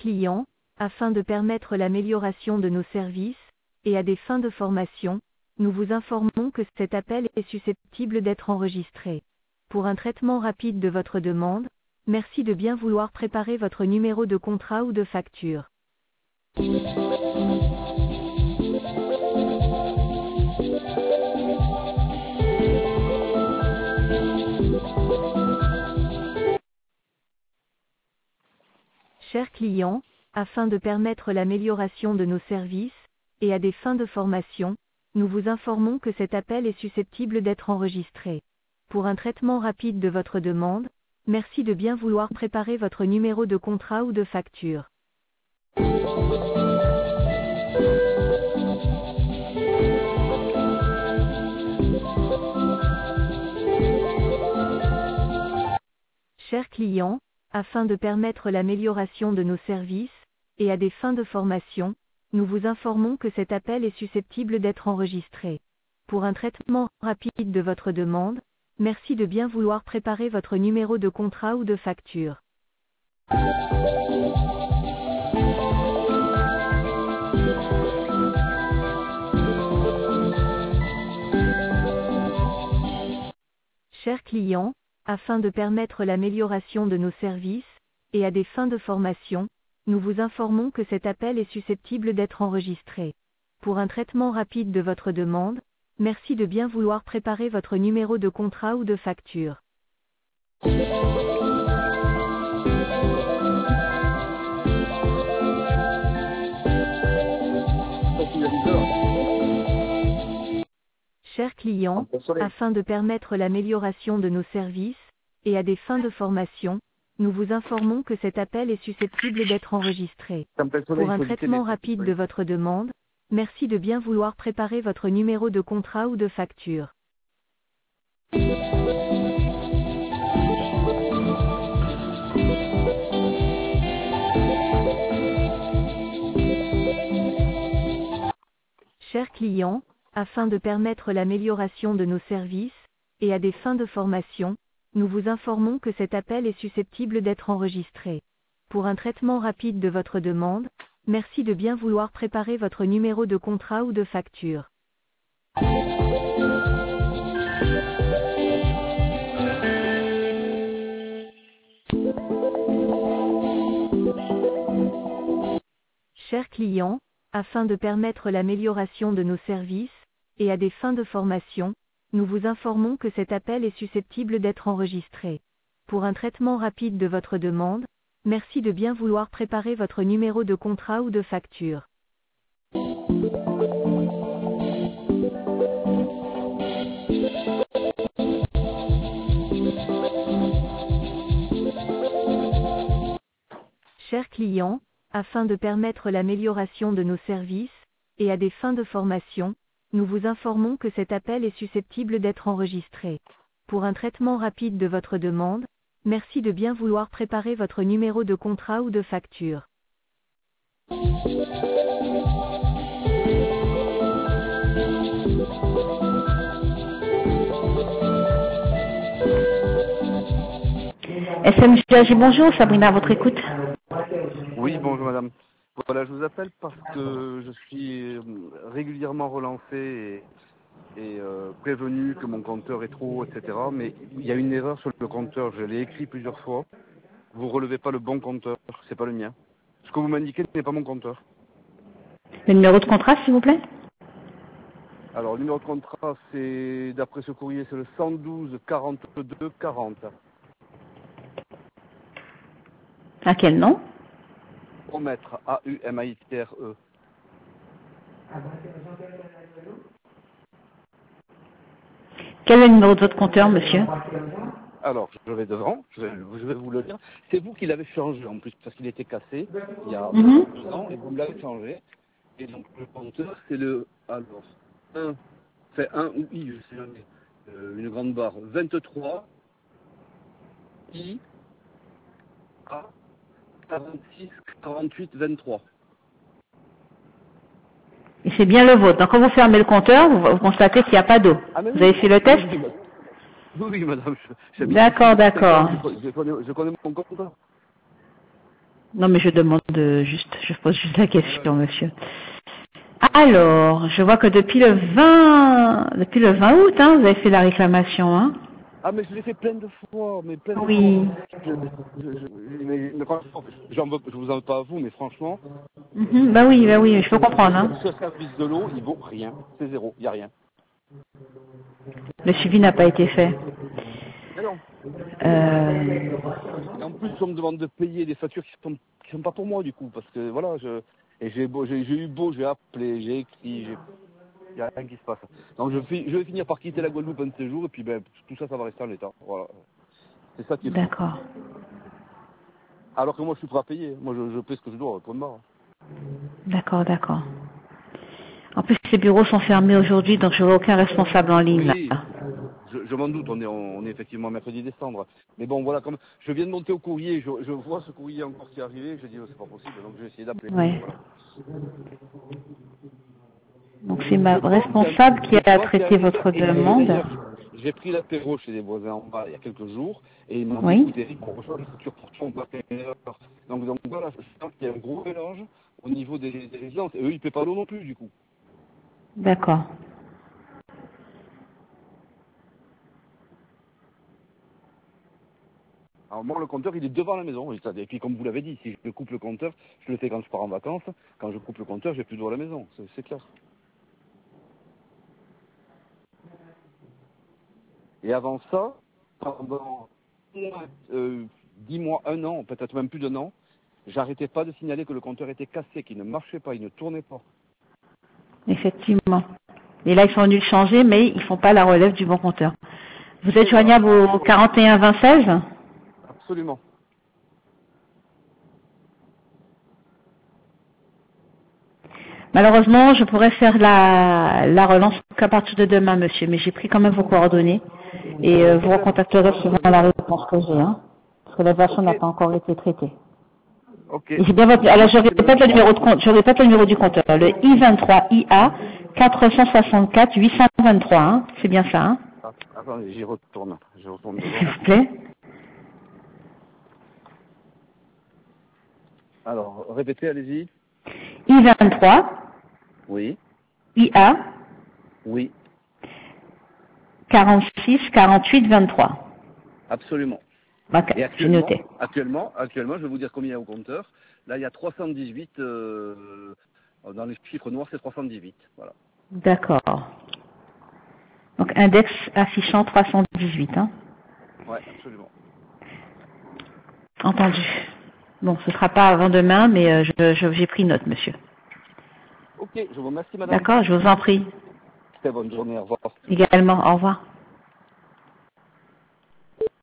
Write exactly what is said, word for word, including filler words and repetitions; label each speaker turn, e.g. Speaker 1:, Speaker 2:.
Speaker 1: client, afin de permettre l'amélioration de nos services, et à des fins de formation, nous vous informons que cet appel est susceptible d'être enregistré. Pour un traitement rapide de votre demande, merci de bien vouloir préparer votre numéro de contrat ou de facture. Chers clients, afin de permettre l'amélioration de nos services, et à des fins de formation, nous vous informons que cet appel est susceptible d'être enregistré. Pour un traitement rapide de votre demande, merci de bien vouloir préparer votre numéro de contrat ou de facture. Chers clients, afin de permettre l'amélioration de nos services, et à des fins de formation, nous vous informons que cet appel est susceptible d'être enregistré. Pour un traitement rapide de votre demande, merci de bien vouloir préparer votre numéro de contrat ou de facture. Chers clients, afin de permettre l'amélioration de nos services, et à des fins de formation, nous vous informons que cet appel est susceptible d'être enregistré. Pour un traitement rapide de votre demande, merci de bien vouloir préparer votre numéro de contrat ou de facture. Chers clients, afin de permettre l'amélioration de nos services, et à des fins de formation, nous vous informons que cet appel est susceptible d'être enregistré. Pour un traitement rapide de votre demande, merci de bien vouloir préparer votre numéro de contrat ou de facture. Chers clients, afin de permettre l'amélioration de nos services, et à des fins de formation, nous vous informons que cet appel est susceptible d'être enregistré. Pour un traitement rapide de votre demande, merci de bien vouloir préparer votre numéro de contrat ou de facture. Chers clients, afin de permettre l'amélioration de nos services, et à des fins de formation, nous vous informons que cet appel est susceptible d'être enregistré. Pour un traitement rapide de votre demande, merci de bien vouloir préparer votre numéro de contrat ou de facture. Chers clients, afin de permettre l'amélioration de nos services, et à des fins de formation, nous vous informons que cet appel est susceptible d'être enregistré. Pour un traitement rapide de votre demande, merci de bien vouloir préparer votre numéro de contrat ou de facture.
Speaker 2: S M G A G, bonjour, Sabrina, à votre écoute.
Speaker 3: Oui, bonjour madame. Voilà, je vous appelle parce que je suis régulièrement relancé et, et euh, prévenu que mon compteur est trop haut, et cetera. Mais il y a une erreur sur le compteur, je l'ai écrit plusieurs fois. Vous relevez pas le bon compteur, c'est pas le mien. Ce que vous m'indiquez n'est pas mon compteur.
Speaker 2: Le numéro de contrat, s'il vous plaît?
Speaker 3: Alors, le numéro de contrat, c'est, d'après ce courrier, c'est le cent douze quarante-deux quarante.
Speaker 2: À quel nom?
Speaker 3: Aumaître, A U M A I T R E.
Speaker 2: Quel est le numéro de votre compteur, monsieur?
Speaker 3: Alors, je vais devant, je vais, je vais vous le dire. C'est vous qui l'avez changé en plus, parce qu'il était cassé il y a
Speaker 2: Mm-hmm.
Speaker 3: deux ans, et vous me l'avez changé. Et donc, le compteur, c'est le, alors, un, fait un ou I, je sais jamais, euh, une grande barre, vingt-trois, I, A, quarante-six, quarante-huit, vingt-trois.
Speaker 2: Et c'est bien le vôtre. Donc quand vous fermez le compteur, vous, vous constatez qu'il n'y a pas d'eau.
Speaker 3: Ah, mais
Speaker 2: Vous
Speaker 3: oui,
Speaker 2: avez fait le test?
Speaker 3: oui, oui, oui, oui, madame. je- j'habite
Speaker 2: D'accord,
Speaker 3: ici depuis cinq ans,
Speaker 2: d'accord.
Speaker 3: Je, je connais, je connais mon compteur.
Speaker 2: Non, mais je demande euh, juste, je pose juste la question, monsieur. Alors, je vois que depuis le vingt, depuis le vingt août, hein, vous avez fait la réclamation, hein.
Speaker 3: Ah, mais je l'ai fait plein de fois, mais plein de
Speaker 2: Oui.
Speaker 3: fois. Je, je, je, mais, mais franchement, j'en veux, je vous en veux pas à vous, mais franchement,
Speaker 2: Mhm, bah oui, bah oui, je peux comprendre, hein.
Speaker 3: ce service de l'eau, il vaut rien. C'est zéro, il n'y a rien.
Speaker 2: Le suivi n'a pas été fait.
Speaker 3: Mais non.
Speaker 2: Euh,
Speaker 3: Et en plus, on me demande de payer des factures qui sont, qui sont pas pour moi, du coup, parce que voilà, je, et j'ai beau, j'ai, j'ai eu beau, j'ai appelé, j'ai écrit, j'ai, il n'y a rien qui se passe. Donc je, fi- je vais finir par quitter la Guadeloupe un de ces jours, et puis ben, tout ça, ça va rester en l'état. Voilà. C'est ça qui est fou.
Speaker 2: d'accord,
Speaker 3: Alors que moi, je suis prêt à payer. Moi, je, je paie ce que je dois, point barre.
Speaker 2: d'accord, d'accord. En plus, ces bureaux sont fermés aujourd'hui, donc je vois aucun responsable en ligne,
Speaker 3: Oui,
Speaker 2: là.
Speaker 3: je, je m'en doute, on est, on est effectivement mercredi décembre. Mais bon, voilà, comme je viens de monter au courrier, je, je vois ce courrier encore qui est arrivé, je dis, oh, c'est pas possible, donc je vais essayer d'appeler.
Speaker 2: Ouais.
Speaker 3: Voilà.
Speaker 2: Donc c'est ma
Speaker 3: Je pense qu'il y a-
Speaker 2: responsable qui
Speaker 3: je
Speaker 2: a
Speaker 3: pense qu'il y
Speaker 2: traité votre
Speaker 3: et- et
Speaker 2: demande.
Speaker 3: d'ailleurs, j'ai pris l'apéro chez les voisins en bas il y a quelques jours, et ils m'ont dit,
Speaker 2: Oui.
Speaker 3: écoutez, Eric, on reçoit des factures pour tout, on doit payer l'heure. Donc, donc voilà, je sens qu'il y a un gros mélange au niveau des, des résidences. Et eux, ils ne paient pas l'eau non plus, du coup.
Speaker 2: D'accord.
Speaker 3: Alors moi, le compteur, il est devant la maison. Et ça- et puis, comme vous l'avez dit, si je coupe le compteur, je le fais quand je pars en vacances. Quand je coupe le compteur, j'ai plus d'eau à la maison. C'est, c'est clair. Et avant ça, pendant euh, dix mois, un an, peut-être même plus d'un an, j'arrêtais pas de signaler que le compteur était cassé, qu'il ne marchait pas, il ne tournait pas.
Speaker 2: Effectivement. Et là, ils sont venus le changer, mais ils font pas la relève du bon compteur. Vous êtes
Speaker 3: Et voilà,
Speaker 2: joignable au quarante et un vingt seize?
Speaker 3: absolument.
Speaker 2: Malheureusement, je pourrais faire la, la relance qu'à partir de demain, monsieur, mais j'ai pris quand même vos coordonnées et euh, vous recontacterez suivant la réponse que j'ai, hein, parce que la version n'a
Speaker 3: Ok,
Speaker 2: pas encore été traitée.
Speaker 3: ok.
Speaker 2: Et j'ai bien votre, alors je répète le numéro de compte, je répète le numéro du compteur, le I vingt-trois I A quatre cent soixante-quatre huit cent vingt-trois, hein, c'est bien ça, hein,
Speaker 3: Ah, attendez, j'y retourne. Je retourne
Speaker 2: s'il
Speaker 3: devant.
Speaker 2: vous plaît.
Speaker 3: Alors, répétez, allez-y.
Speaker 2: I vingt-trois
Speaker 3: Oui,
Speaker 2: I A
Speaker 3: oui,
Speaker 2: quarante-six quarante-huit vingt-trois.
Speaker 3: absolument.
Speaker 2: Ok,
Speaker 3: Et
Speaker 2: j'ai
Speaker 3: actuellement,
Speaker 2: noté.
Speaker 3: actuellement, actuellement, je vais vous dire combien il y a au compteur. Là, il y a trois cent dix-huit, euh, dans les chiffres noirs, c'est trois cent dix-huit. Voilà.
Speaker 2: D'accord. Donc index affichant trois cent dix-huit, hein.
Speaker 3: Ouais, absolument.
Speaker 2: Entendu. Bon, ce sera pas avant demain, mais euh, je, je- j'ai pris note, monsieur.
Speaker 3: Ok, je vous remercie, madame.
Speaker 2: D'accord, je vous en prie.
Speaker 3: Très bonne journée, au revoir.
Speaker 2: Également, au revoir.